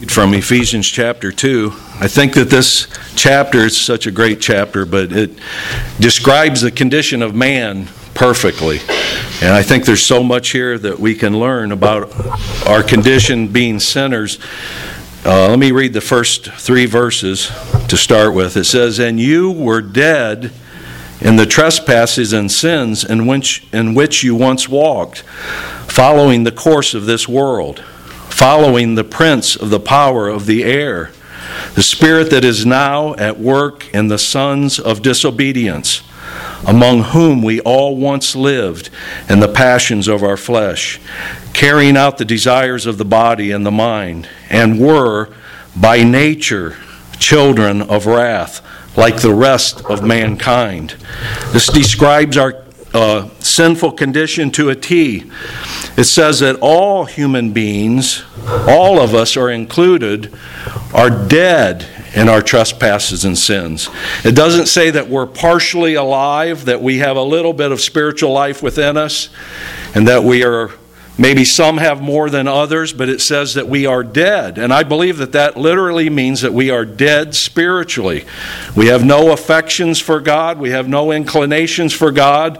From Ephesians chapter 2. I think that this chapter is such a great chapter, but it describes the condition of man perfectly. And I think there's so much here that we can learn about our condition being sinners. Let me read the first 3 verses to start with. It says, "And you were dead in the trespasses and sins in which you once walked, following the course of this world, following the prince of the power of the air, the spirit that is now at work in the sons of disobedience, among whom we all once lived in the passions of our flesh, carrying out the desires of the body and the mind, and were by nature children of wrath, like the rest of mankind." This describes our sinful condition to a T. It says that all human beings, all of us are included, are dead in our trespasses and sins. It doesn't say that we're partially alive, that we have a little bit of spiritual life within us, and that we are, maybe some have more than others, but it says that we are dead. And I believe that that literally means that we are dead spiritually. We have no affections for God. We have no inclinations for God.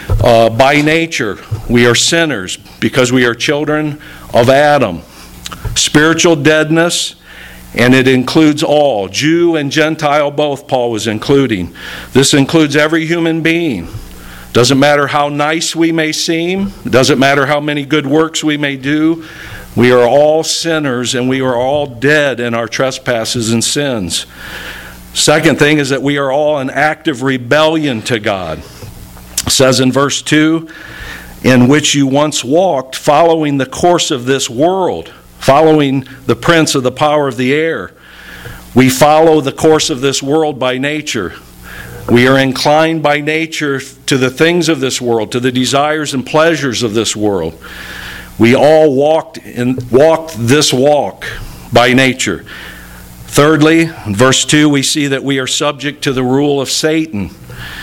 By nature, we are sinners because we are children of Adam. Spiritual deadness, and it includes all, Jew and Gentile both, Paul was including. This includes every human being. Doesn't matter how nice we may seem. Doesn't matter how many good works we may do. We are all sinners and we are all dead in our trespasses and sins. Second thing is that we are all in active rebellion to God. It says in verse 2, "In which you once walked, following the course of this world," following the prince of the power of the air. We follow the course of this world by nature. We are inclined by nature to the things of this world, to the desires and pleasures of this world. We all walked this walk by nature. Thirdly, in verse 2, we see that we are subject to the rule of Satan.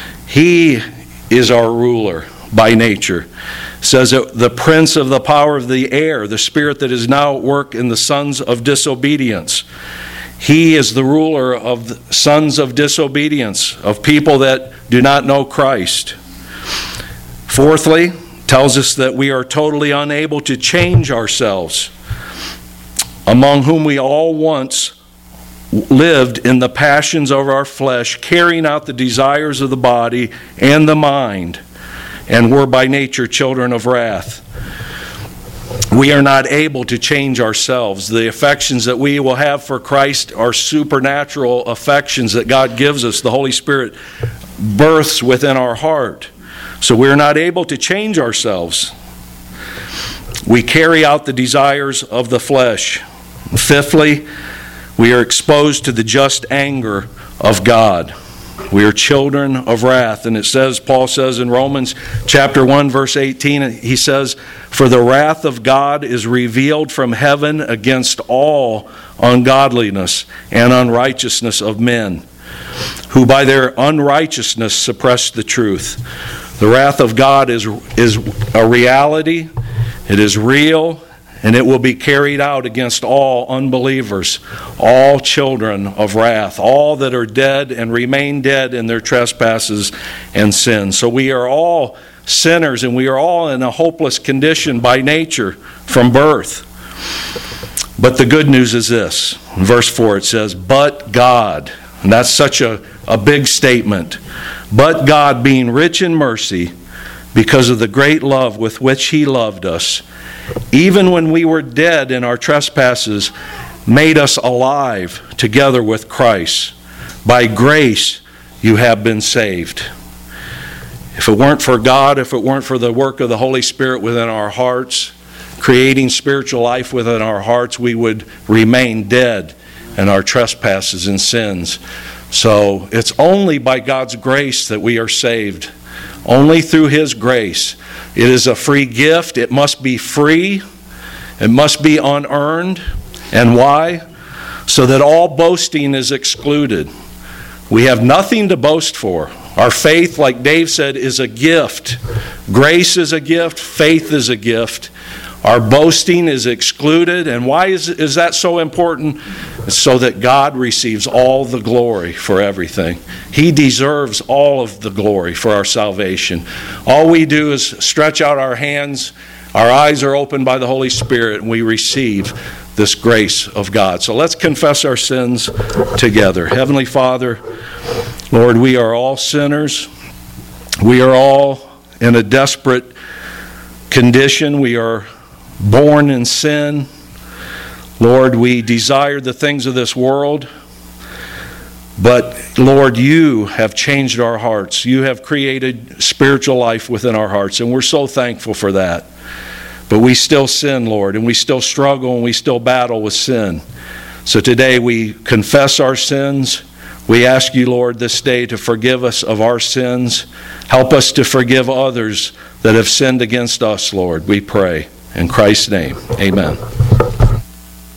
He is our ruler by nature. It says that the prince of the power of the air, the spirit that is now at work in the sons of disobedience. He is the ruler of the sons of disobedience, of people that do not know Christ. Fourthly, tells us that we are totally unable to change ourselves, among whom we all once lived in the passions of our flesh, carrying out the desires of the body and the mind, and were by nature children of wrath. We are not able to change ourselves. The affections that we will have for Christ are supernatural affections that God gives us. The Holy Spirit births within our heart. So we're not able to change ourselves. We carry out the desires of the flesh. Fifthly, we are exposed to the just anger of God. We are children of wrath. And it says, Paul says in Romans chapter 1, verse 18, he says, "For the wrath of God is revealed from heaven against all ungodliness and unrighteousness of men, who by their unrighteousness suppress the truth." The wrath of God is a reality. It is real. And it will be carried out against all unbelievers, all children of wrath, all that are dead and remain dead in their trespasses and sins. So we are all sinners and we are all in a hopeless condition by nature from birth. But the good news is this. In verse 4 it says, "But God," and that's such a big statement. "But God, being rich in mercy, because of the great love with which He loved us, even when we were dead in our trespasses, made us alive together with Christ. By grace you have been saved." If it weren't for God, if it weren't for the work of the Holy Spirit within our hearts, creating spiritual life within our hearts, we would remain dead in our trespasses and sins. So it's only by God's grace that we are saved. Only through His grace. It is a free gift. It must be free. It must be unearned. And why? So that all boasting is excluded. We have nothing to boast for. Our faith, like Dave said, is a gift. Grace is a gift. Faith is a gift. Our boasting is excluded. And why is that so important? It's so that God receives all the glory for everything. He deserves all of the glory for our salvation. All we do is stretch out our hands. Our eyes are opened by the Holy Spirit, and we receive this grace of God. So let's confess our sins together. Heavenly Father, Lord, we are all sinners. We are all in a desperate condition. We are born in sin. Lord, we desire the things of this world. But, Lord, you have changed our hearts. You have created spiritual life within our hearts, and we're so thankful for that. But we still sin, Lord, and we still struggle, and we still battle with sin. So today we confess our sins. We ask you, Lord, this day to forgive us of our sins. Help us to forgive others that have sinned against us, Lord, we pray. In Christ's name, amen.